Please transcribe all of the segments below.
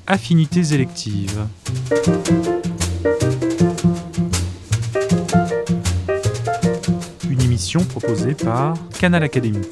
Affinités électives. Une émission proposée par Canal Académie.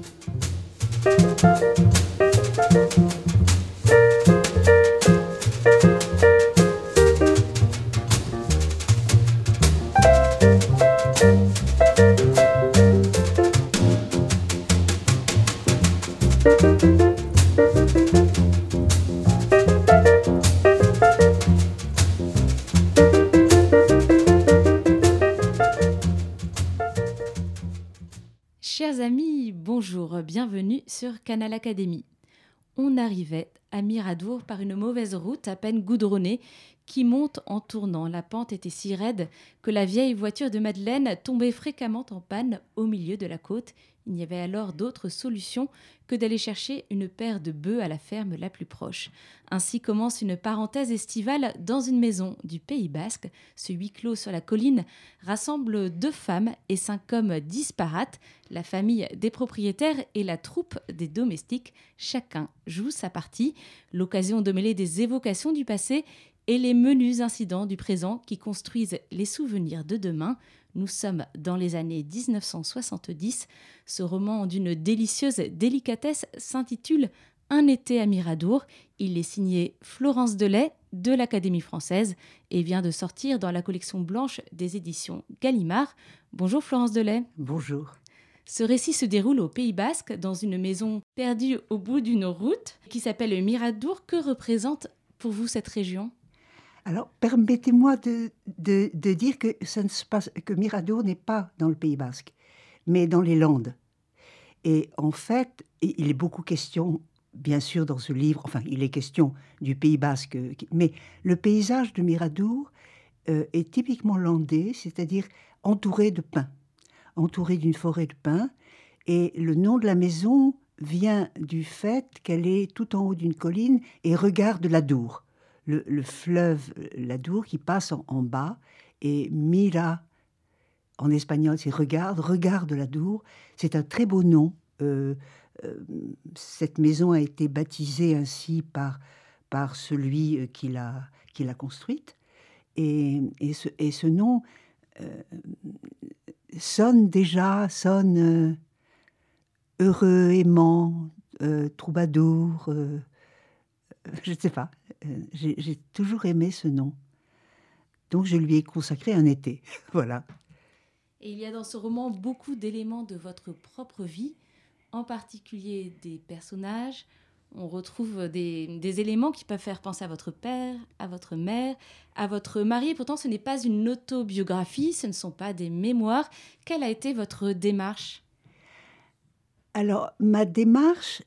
Chers amis, bonjour, bienvenue sur Canal Académie. On arrivait à Miradour par une mauvaise route à peine goudronnée qui monte en tournant. La pente était si raide que la vieille voiture de Madeleine tombait fréquemment en panne au milieu de la côte. Il n'y avait alors d'autre solution que d'aller chercher une paire de bœufs à la ferme la plus proche. Ainsi commence une parenthèse estivale dans une maison du Pays Basque. Ce huis clos sur la colline rassemble 2 femmes et 5 hommes disparates, la famille des propriétaires et la troupe des domestiques. Chacun joue sa partie, l'occasion de mêler des évocations du passé et les menus incidents du présent qui construisent les souvenirs de demain. Nous sommes dans les années 1970. Ce roman d'une délicieuse délicatesse s'intitule « Un été à Miradour ». Il est signé Florence Delay de l'Académie française et vient de sortir dans la collection blanche des éditions Gallimard. Bonjour Florence Delay. Bonjour. Ce récit se déroule au Pays Basque, dans une maison perdue au bout d'une route qui s'appelle Miradour. Que représente pour vous cette région ? Alors, permettez-moi de dire que que Miradour n'est pas dans le Pays Basque, mais dans les Landes. Et en fait, il est beaucoup question, bien sûr, dans ce livre, enfin, il est question du Pays Basque, mais le paysage de Miradour est typiquement landais, c'est-à-dire entouré de pins, entouré d'une forêt de pins. Et le nom de la maison vient du fait qu'elle est tout en haut d'une colline et regarde l'Adour. Le fleuve l'Adour qui passe en bas, et mira, en espagnol, c'est regarde l'Adour. C'est un très beau nom. Cette maison a été baptisée ainsi par celui qui l'a construite. Et ce nom sonne heureux, aimant, troubadour, je ne sais pas. J'ai toujours aimé ce nom. Donc je lui ai consacré un été. Voilà. Et il y a dans ce roman beaucoup d'éléments de votre propre vie, en particulier des personnages. On retrouve des éléments qui peuvent faire penser à votre père, à votre mère, à votre mari. Et pourtant, ce n'est pas une autobiographie, ce ne sont pas des mémoires. Quelle a été votre démarche ? Alors, ma démarche,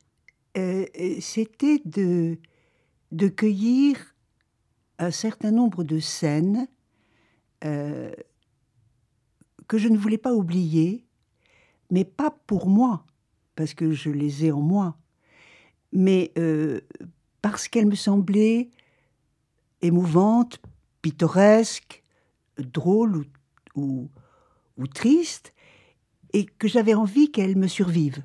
c'était de cueillir un certain nombre de scènes que je ne voulais pas oublier, mais pas pour moi, parce que je les ai en moi, mais parce qu'elles me semblaient émouvantes, pittoresques, drôles ou tristes, et que j'avais envie qu'elles me survivent.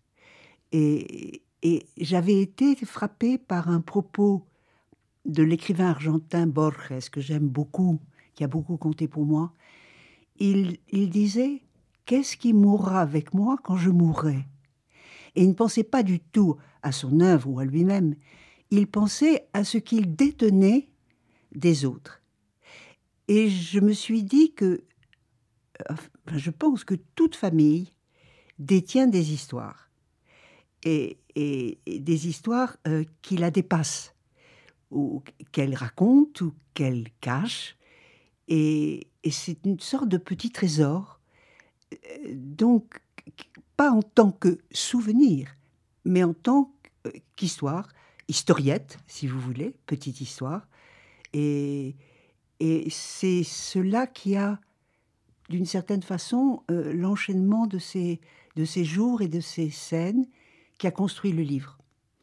Et j'avais été frappée par un propos de l'écrivain argentin Borges, que j'aime beaucoup, qui a beaucoup compté pour moi. Il disait « Qu'est-ce qui mourra avec moi quand je mourrai ?» Et il ne pensait pas du tout à son œuvre ou à lui-même. Il pensait à ce qu'il détenait des autres. Et je me suis dit que, je pense que toute famille détient des histoires. Et des histoires qui la dépassent, ou qu'elle raconte, ou qu'elle cache. Et c'est une sorte de petit trésor. Donc, pas en tant que souvenir, mais en tant qu'histoire, historiette, si vous voulez, petite histoire. Et c'est cela qui a, d'une certaine façon, l'enchaînement de ces jours et de ces scènes qui a construit le livre.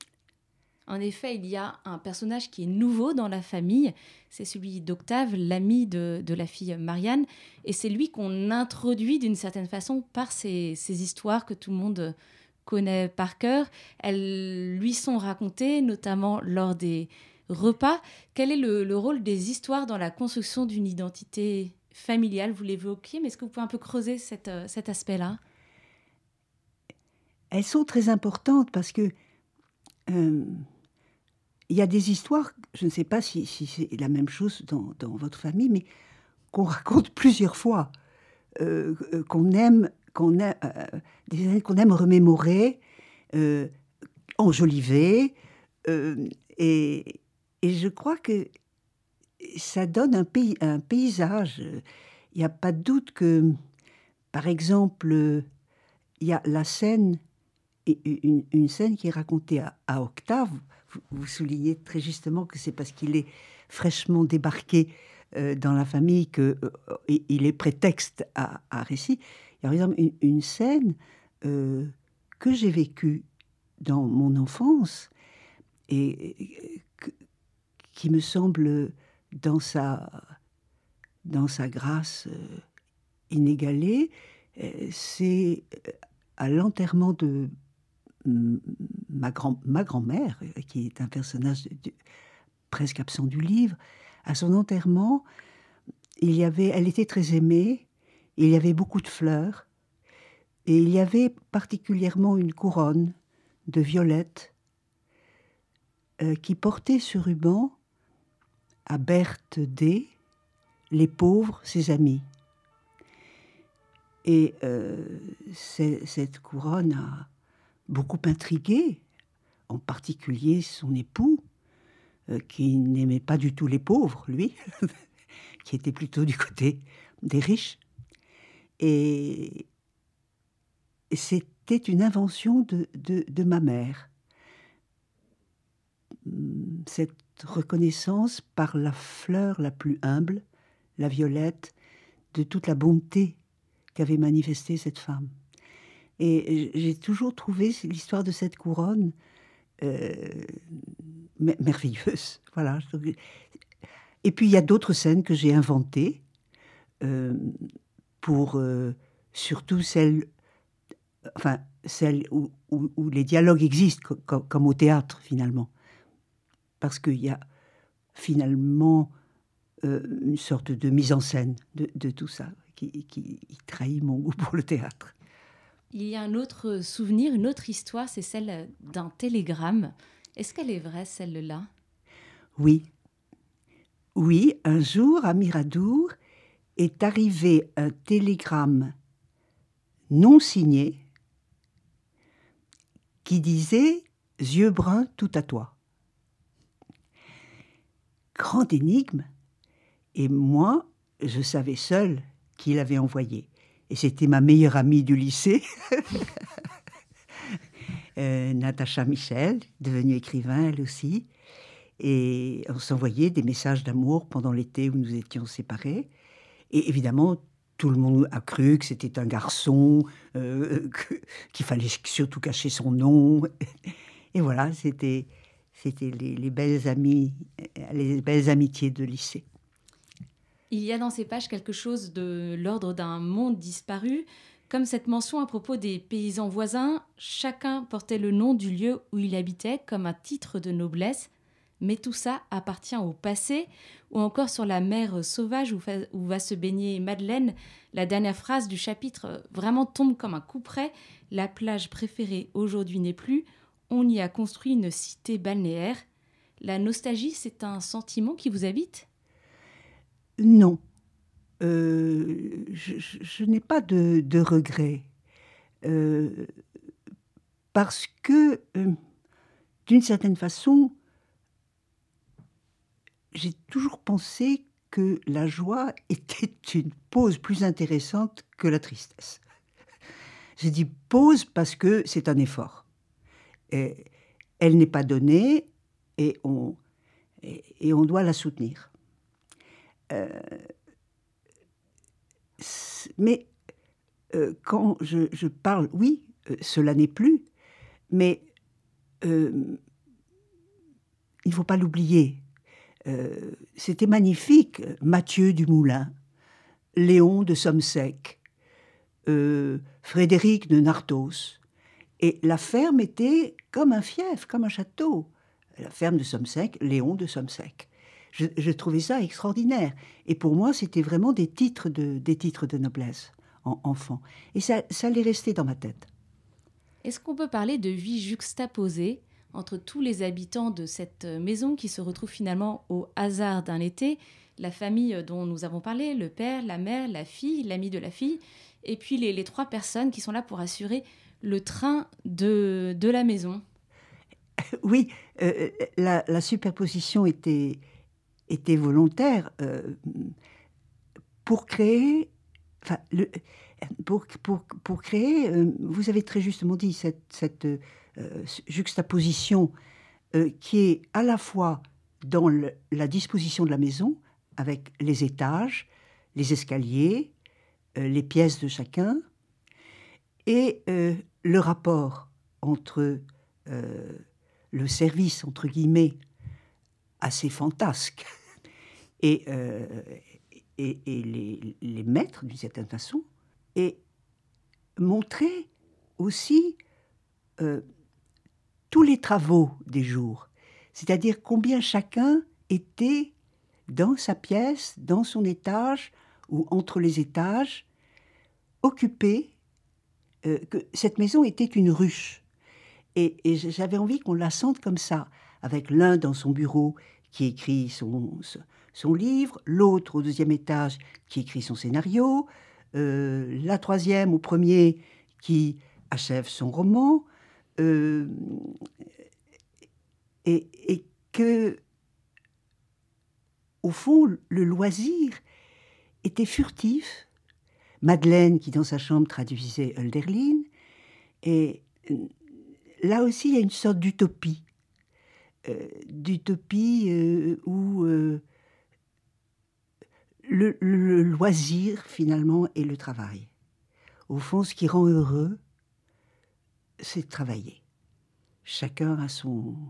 En effet, il y a un personnage qui est nouveau dans la famille, c'est celui d'Octave, l'ami de la fille Marianne, et c'est lui qu'on introduit d'une certaine façon par ces histoires que tout le monde connaît par cœur. Elles lui sont racontées, notamment lors des repas. Quel est le rôle des histoires dans la construction d'une identité familiale? Vous l'évoquiez, mais est-ce que vous pouvez un peu creuser cet aspect-là? Elles sont très importantes parce que il y a des histoires, je ne sais pas si c'est la même chose dans votre famille, mais qu'on raconte plusieurs fois, des scènes qu'on aime remémorer, enjoliver, et je crois que ça donne un paysage. Il n'y a pas de doute que, par exemple, il y a la scène, une scène qui est racontée à Octave. Vous soulignez très justement que c'est parce qu'il est fraîchement débarqué dans la famille qu'il est prétexte à récit. Il y a par exemple une scène que j'ai vécue dans mon enfance et qui me semble dans sa grâce inégalée. C'est à l'enterrement de ma grand-mère, qui est un personnage presque absent du livre. À son enterrement, elle était très aimée, il y avait beaucoup de fleurs, et il y avait particulièrement une couronne de violettes qui portait ce ruban à Berthe D, les pauvres, ses amis. Et cette couronne a beaucoup intrigué, en particulier son époux, qui n'aimait pas du tout les pauvres, lui, qui était plutôt du côté des riches. Et c'était une invention de ma mère. Cette reconnaissance par la fleur la plus humble, la violette, de toute la bonté qu'avait manifestée cette femme. Et j'ai toujours trouvé l'histoire de cette couronne merveilleuse. Voilà. Et puis il y a d'autres scènes que j'ai inventées, pour surtout celles où les dialogues existent, comme au théâtre finalement. Parce qu'il y a finalement une sorte de mise en scène de tout ça qui trahit mon goût pour le théâtre. Il y a un autre souvenir, une autre histoire, c'est celle d'un télégramme. Est-ce qu'elle est vraie, celle-là? Oui. Oui, un jour, à Miradour, est arrivé un télégramme non signé qui disait « Yeux bruns, tout à toi ». Grande énigme. Et moi, je savais seule qui l'avait envoyé. Et c'était ma meilleure amie du lycée, Natacha Michel, devenue écrivain elle aussi. Et on s'envoyait des messages d'amour pendant l'été où nous étions séparés. Et évidemment, tout le monde a cru que c'était un garçon, qu'il fallait surtout cacher son nom. Et voilà, c'était les belles amitiés de lycée. Il y a dans ces pages quelque chose de l'ordre d'un monde disparu, comme cette mention à propos des paysans voisins. Chacun portait le nom du lieu où il habitait comme un titre de noblesse, mais tout ça appartient au passé. Ou encore sur la mer sauvage où va se baigner Madeleine, la dernière phrase du chapitre vraiment tombe comme un couperet. La plage préférée aujourd'hui n'est plus, on y a construit une cité balnéaire. La nostalgie, c'est un sentiment qui vous habite ? Non. Je n'ai pas de regrets. Parce que, d'une certaine façon, j'ai toujours pensé que la joie était une pause plus intéressante que la tristesse. J'ai dit pause parce que c'est un effort. Et elle n'est pas donnée et on doit la soutenir. Mais quand je parle, oui, cela n'est plus, mais il ne faut pas l'oublier. C'était magnifique, Mathieu du Moulin, Léon de Sommesec, Frédéric de Nartos. Et la ferme était comme un fief, comme un château. la ferme de Sommesec, Léon de Sommesec. Je trouvais ça extraordinaire. Et pour moi, c'était vraiment des titres de noblesse enfant. Et ça allait rester dans ma tête. Est-ce qu'on peut parler de vie juxtaposée entre tous les habitants de cette maison qui se retrouvent finalement au hasard d'un été, la famille dont nous avons parlé, le père, la mère, la fille, l'ami de la fille, et puis les 3 personnes qui sont là pour assurer le train de la maison? Oui, la superposition était volontaire pour créer... Enfin, pour créer, vous avez très justement dit, cette juxtaposition qui est à la fois dans la disposition de la maison, avec les étages, les escaliers, les pièces de chacun, et le rapport entre le service, entre guillemets, assez fantasque, et les maîtres, d'une certaine façon, et montrer aussi tous les travaux des jours, c'est-à-dire combien chacun était dans sa pièce, dans son étage ou entre les étages, occupé, que cette maison était une ruche. Et j'avais envie qu'on la sente comme ça, avec l'un dans son bureau qui écrit son livre, l'autre au 2e étage qui écrit son scénario, la 3e au 1er qui achève son roman, et que, au fond, le loisir était furtif. Madeleine, qui dans sa chambre traduisait Hölderlin, et là aussi, il y a une sorte d'utopie. Où le loisir, finalement, est le travail. Au fond, ce qui rend heureux, c'est de travailler. Chacun a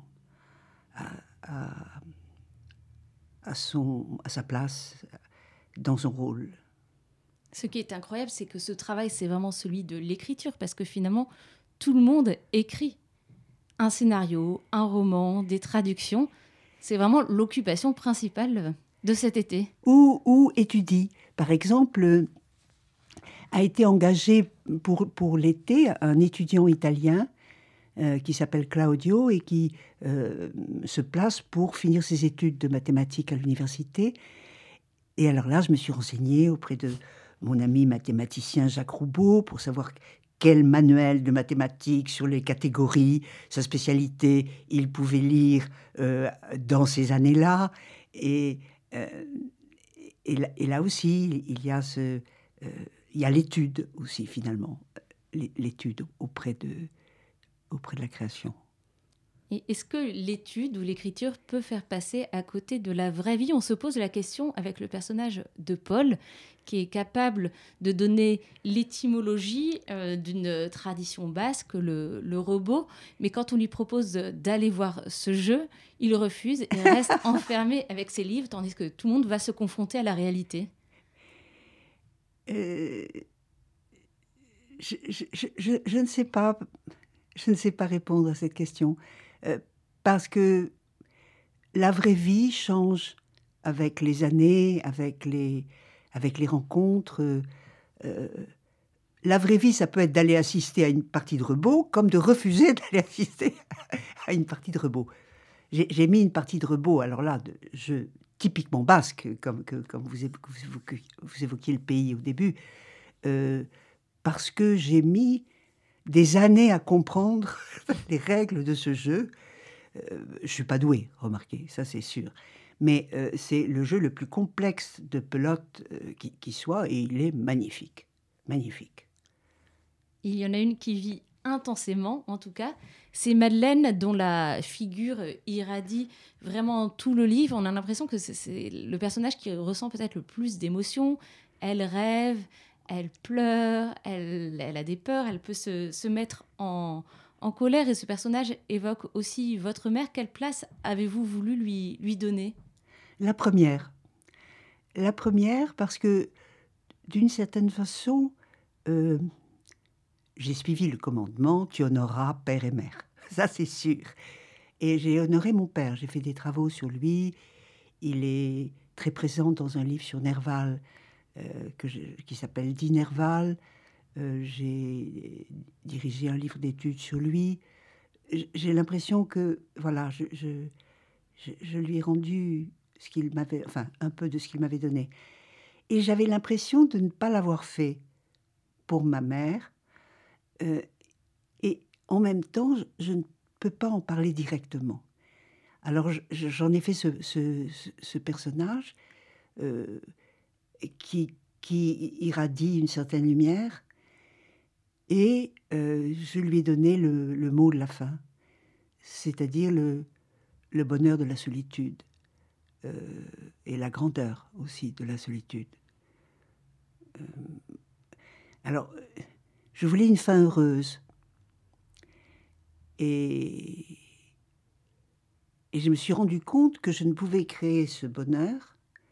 sa place dans son rôle. Ce qui est incroyable, c'est que ce travail, c'est vraiment celui de l'écriture, parce que finalement, tout le monde écrit un scénario, un roman, des traductions. C'est vraiment l'occupation principale de cet été. Ou étudie. Par exemple, a été engagé pour l'été un étudiant italien qui s'appelle Claudio et qui se place pour finir ses études de mathématiques à l'université. Et alors là, je me suis renseignée auprès de mon ami mathématicien Jacques Roubaud pour savoir quel manuel de mathématiques sur les catégories, sa spécialité, il pouvait lire dans ces années-là. Et là aussi, il y a l'étude aussi, finalement, l'étude auprès de la création. Et est-ce que l'étude ou l'écriture peut faire passer à côté de la vraie vie? On se pose la question avec le personnage de Paul, qui est capable de donner l'étymologie d'une tradition basque, le robot. Mais quand on lui propose d'aller voir ce jeu, il refuse et reste enfermé avec ses livres, tandis que tout le monde va se confronter à la réalité. Je ne sais pas. Je ne sais pas répondre à cette question. Parce que la vraie vie change avec les années, avec les rencontres. La vraie vie, ça peut être d'aller assister à une partie de rebot, comme de refuser d'aller assister à une partie de rebot. J'ai mis une partie de rebot, alors là, de jeu typiquement basque, comme vous évoquiez le pays au début, parce que j'ai mis des années à comprendre les règles de ce jeu. Je ne suis pas douée, remarquez, ça c'est sûr. Mais c'est le jeu le plus complexe de pelote qui soit, et il est magnifique. Magnifique. Il y en a une qui vit intensément, en tout cas. C'est Madeleine, dont la figure irradie vraiment tout le livre. On a l'impression que c'est le personnage qui ressent peut-être le plus d'émotions. Elle rêve, elle pleure, elle a des peurs, elle peut se mettre en colère. Et ce personnage évoque aussi votre mère. Quelle place avez-vous voulu lui donner? La première. La première parce que, d'une certaine façon, j'ai suivi le commandement, tu honoreras père et mère. Ça, c'est sûr. Et j'ai honoré mon père. J'ai fait des travaux sur lui. Il est très présent dans un livre sur Nerval qui s'appelle Dit Nerval. J'ai dirigé un livre d'études sur lui. J'ai l'impression que, voilà, je lui ai rendu ce qu'il m'avait, enfin, un peu de ce qu'il m'avait donné. Et j'avais l'impression de ne pas l'avoir fait pour ma mère. Et en même temps, je ne peux pas en parler directement. Alors, j'en ai fait ce personnage qui irradie une certaine lumière. Et je lui ai donné le mot de la fin, c'est-à-dire le bonheur de la solitude et la grandeur aussi de la solitude. Alors, je voulais une fin heureuse. Et je me suis rendu compte que je ne pouvais créer ce bonheur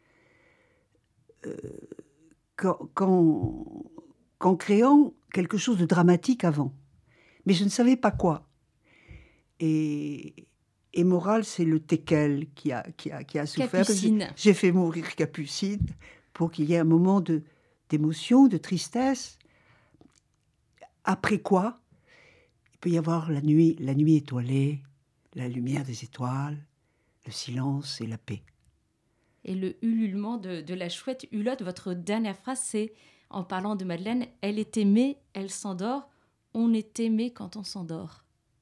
qu'en créant quelque chose de dramatique avant. Mais je ne savais pas quoi. Et Moral, c'est le teckel qui a souffert. Capucine. J'ai fait mourir Capucine pour qu'il y ait un moment d'émotion, de tristesse. Après quoi, il peut y avoir la nuit étoilée, la lumière des étoiles, le silence et la paix. Et le ululement de la chouette Hulotte, votre dernière phrase, c'est, en parlant de Madeleine, « Elle est aimée, elle s'endort, on est aimé quand on s'endort ».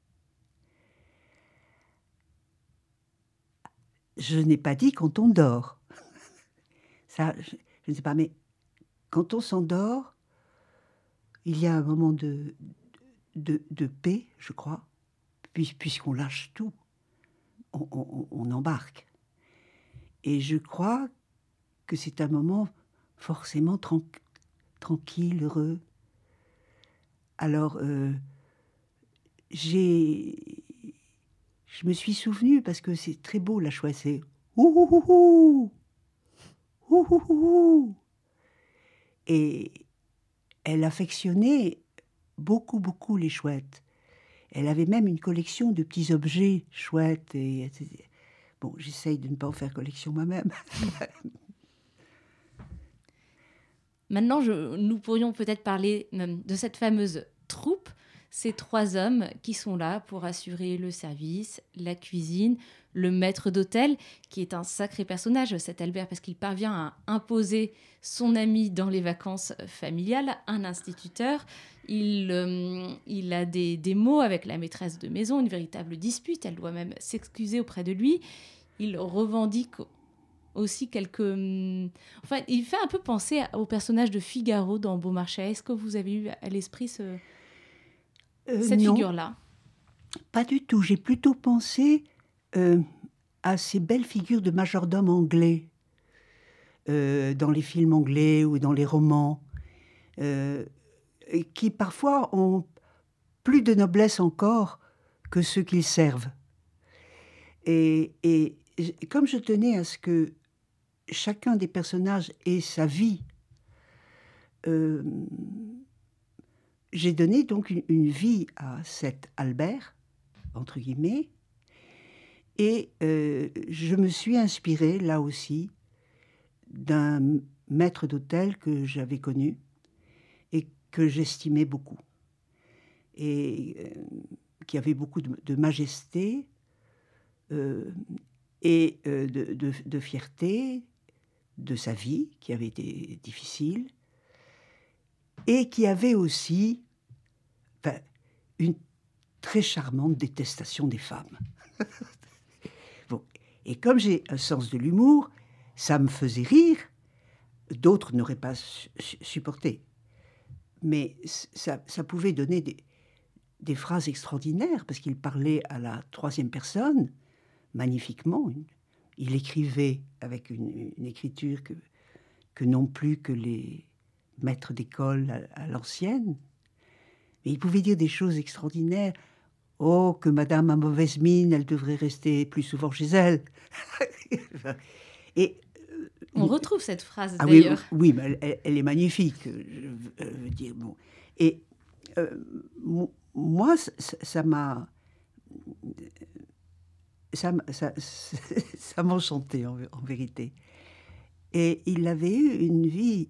Je n'ai pas dit quand on dort. Ça, je ne sais pas, mais quand on s'endort, il y a un moment de paix, je crois, puisqu'on lâche tout, on embarque. Et je crois que c'est un moment forcément tranquille, heureux. Alors, je me suis souvenue, parce que c'est très beau la chouette, c'est ouh, ouh, ouh, ouh. Et elle affectionnait beaucoup, beaucoup les chouettes. Elle avait même une collection de petits objets chouettes. Bon, j'essaye de ne pas en faire collection moi-même. Maintenant, nous pourrions peut-être parler de cette fameuse troupe, ces 3 hommes qui sont là pour assurer le service, la cuisine, le maître d'hôtel, qui est un sacré personnage, cet Albert, parce qu'il parvient à imposer son ami dans les vacances familiales, un instituteur. Il a des mots avec la maîtresse de maison, une véritable dispute, elle doit même s'excuser auprès de lui. Il revendique aussi quelques... Enfin, il fait un peu penser au personnage de Figaro dans Beaumarchais. Est-ce que vous avez eu à l'esprit cette non, figure-là? Pas du tout. J'ai plutôt pensé à ces belles figures de majordomes anglais dans les films anglais ou dans les romans, qui parfois ont plus de noblesse encore que ceux qu'ils servent. Et comme je tenais à ce que chacun des personnages ait sa vie, j'ai donné donc une vie à cet Albert, entre guillemets, et je me suis inspirée, là aussi, d'un maître d'hôtel que j'avais connu et que j'estimais beaucoup, et qui avait beaucoup de majesté et de fierté de sa vie, qui avait été difficile, et qui avait aussi une très charmante détestation des femmes. Bon. Et comme j'ai un sens de l'humour, ça me faisait rire. D'autres n'auraient pas supporté. Mais ça pouvait donner des phrases extraordinaires, parce qu'il parlait à la 3e personne, magnifiquement. Il écrivait avec une écriture que non plus que les maîtres d'école à l'ancienne. Mais il pouvait dire des choses extraordinaires. Oh, que madame a mauvaise mine, elle devrait rester plus souvent chez elle. Et on retrouve cette phrase, ah d'ailleurs. Oui, mais elle est magnifique, je veux dire. Bon. Et moi, ça m'a ça m'enchantait en vérité. Et il avait eu une vie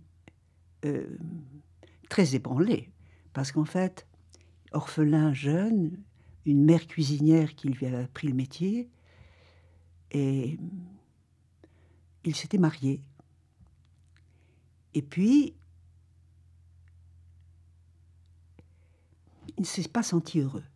très ébranlée, parce qu'en fait, orphelin jeune, une mère cuisinière qui lui avait appris le métier, et il s'était marié. Et puis, il ne s'est pas senti heureux.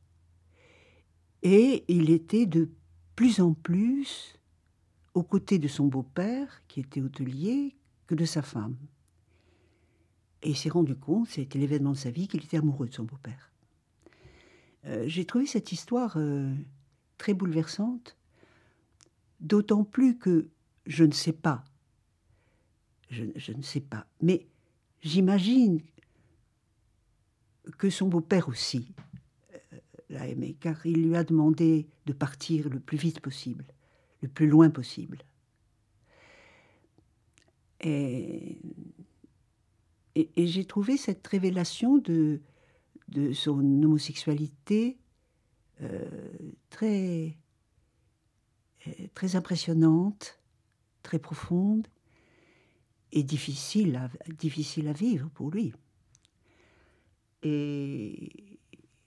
Et il était de plus en plus aux côtés de son beau-père, qui était hôtelier, que de sa femme. Et il s'est rendu compte, c'était l'événement de sa vie, qu'il était amoureux de son beau-père. J'ai trouvé cette histoire très bouleversante, d'autant plus que je ne sais pas, je ne sais pas, mais j'imagine que son beau-père aussi l'a aimé, car il lui a demandé de partir le plus vite possible, le plus loin possible. Et j'ai trouvé cette révélation de son homosexualité très, très impressionnante, très profonde et difficile à vivre pour lui. Et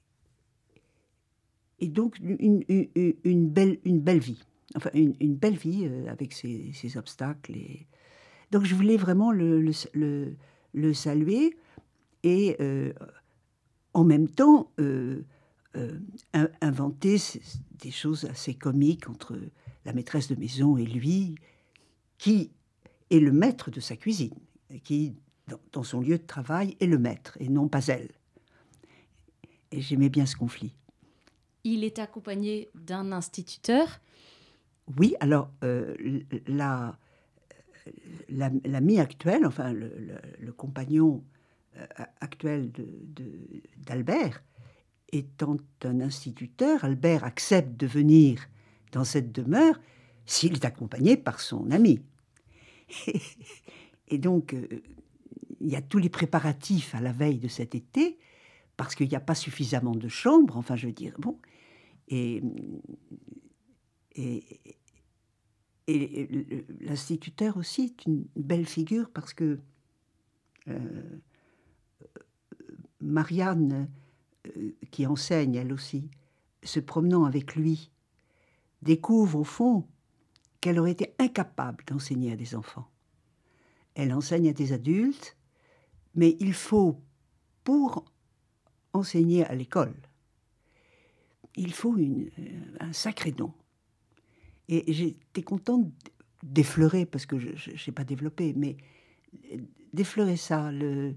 donc une belle vie, enfin une belle vie avec ses obstacles. Donc je voulais vraiment le saluer et en même temps inventer des choses assez comiques entre la maîtresse de maison et lui, qui est le maître de sa cuisine, qui, dans son lieu de travail, est le maître et non pas elle. Et j'aimais bien ce conflit. Il est accompagné d'un instituteur. Oui, alors l'ami actuel, enfin le compagnon actuel d'Albert, étant un instituteur, Albert accepte de venir dans cette demeure s'il est accompagné par son ami. Et donc, il y a tous les préparatifs à la veille de cet été, parce qu'il n'y a pas suffisamment de chambres, enfin, je veux dire, bon. Et l'instituteur aussi est une belle figure, parce que Marianne, qui enseigne elle aussi, se promenant avec lui, découvre au fond qu'elle aurait été incapable d'enseigner à des enfants. Elle enseigne à des adultes, mais il faut, pour enseigner à l'école, il faut un sacré don. Et j'étais contente d'effleurer, parce que je n'ai pas développé, mais d'effleurer ça,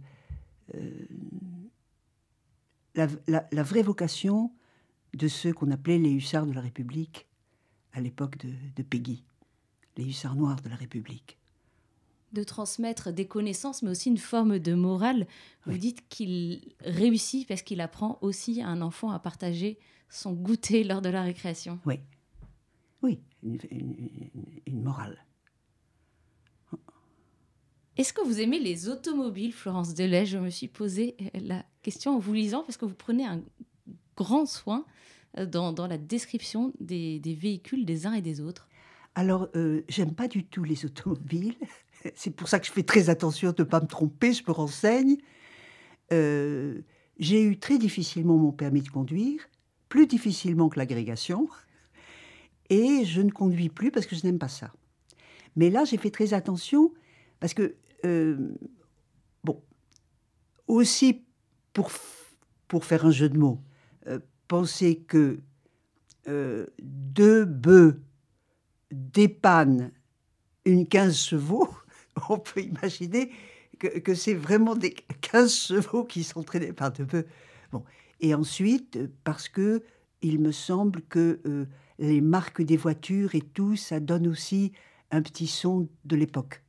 la vraie vocation de ceux qu'on appelait les hussards de la République à l'époque de Péguy, les hussards noirs de la République. De transmettre des connaissances, mais aussi une forme de morale. Vous dites qu'il réussit parce qu'il apprend aussi à un enfant à partager son goûter lors de la récréation. Oui, oui, une morale. Est-ce que vous aimez les automobiles, Florence Delay? Je me suis posé la question en vous lisant, parce que vous prenez un grand soin dans la description des véhicules des uns et des autres. Alors, j'aime pas du tout les automobiles. C'est pour ça que je fais très attention de ne pas me tromper, je me renseigne. J'ai eu très difficilement mon permis de conduire, plus difficilement que l'agrégation, et je ne conduis plus parce que je n'aime pas ça. Mais là, j'ai fait très attention, parce que, bon, aussi pour faire un jeu de mots, penser que 2 bœufs dépannent une 15 chevaux, on peut imaginer que c'est vraiment des 15 chevaux qui sont traînés par 2 bœufs. Bon. Et ensuite, parce que il me semble que les marques des voitures et tout, ça donne aussi un petit son de l'époque.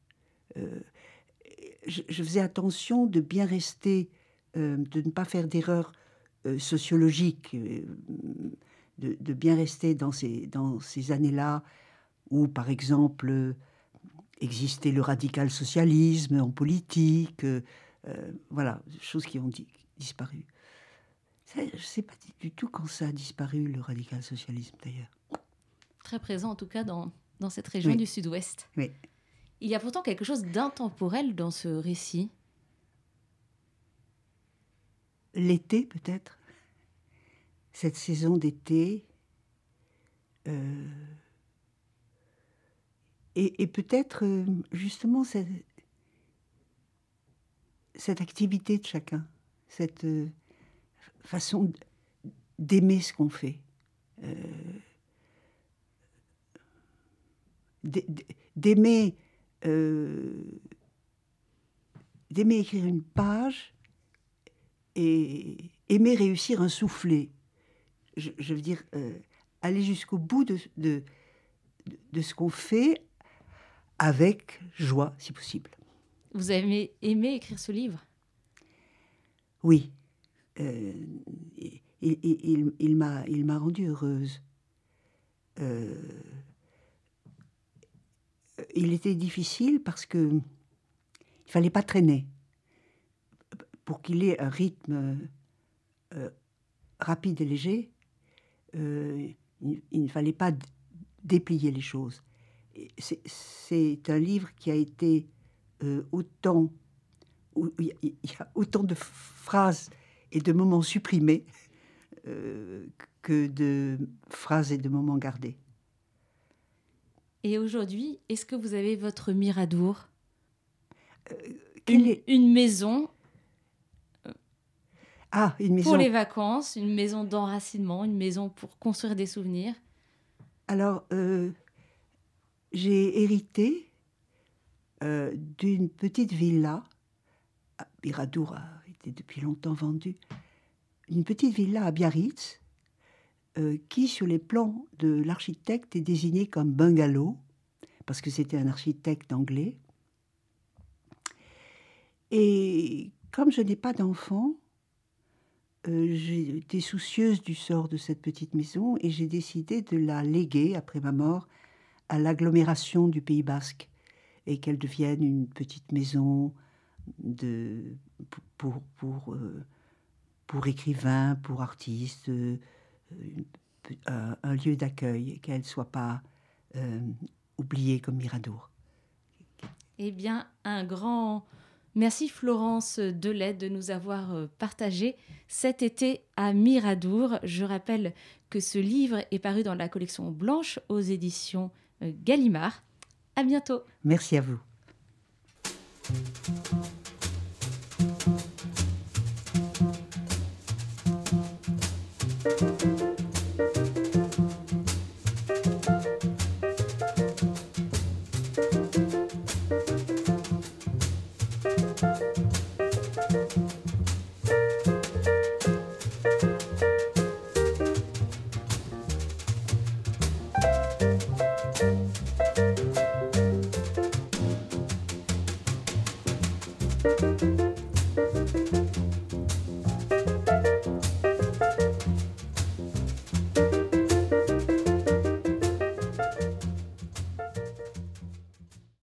Je faisais attention de bien rester, de ne pas faire d'erreurs sociologiques, de bien rester dans ces années-là où, par exemple, existait le radical-socialisme en politique, voilà, choses qui ont disparu. Ça, je ne sais pas du tout quand ça a disparu, le radical-socialisme, d'ailleurs. très présent en tout cas dans cette région Oui. du Sud-Ouest. Oui. Il y a pourtant quelque chose d'intemporel dans ce récit. L'été, peut-être. Cette saison d'été. Et peut-être, justement, cette activité de chacun. Cette façon d'aimer ce qu'on fait. D'aimer écrire une page et aimer réussir un soufflet. Je veux dire, aller jusqu'au bout de ce qu'on fait avec joie, si possible. Vous avez aimé écrire ce livre ? Oui. Il m'a rendue heureuse. Il était difficile parce que il fallait pas traîner. Pour qu'il ait un rythme rapide et léger, il ne fallait pas déplier les choses. C'est un livre qui a été autant... où il y a autant de phrases et de moments supprimés que de phrases et de moments gardés. Et aujourd'hui, est-ce que vous avez votre Miradour ? Une maison une maison. pour les vacances, une maison d'enracinement, une maison pour construire des souvenirs. Alors, j'ai hérité d'une petite villa. Miradour a été depuis longtemps vendue. Une petite villa à Biarritz qui, sur les plans de l'architecte, est désignée comme bungalow, parce que c'était un architecte anglais. Et comme je n'ai pas d'enfant, j'ai été soucieuse du sort de cette petite maison et j'ai décidé de la léguer, après ma mort, à l'agglomération du Pays Basque et qu'elle devienne une petite maison pour écrivains, pour artistes, un lieu d'accueil, qu'elle ne soit pas oubliée comme Miradour. Eh bien, un grand merci Florence Delay de nous avoir partagé cet été à Miradour. Je rappelle que ce livre est paru dans la collection Blanche aux éditions Gallimard. À bientôt. Merci à vous.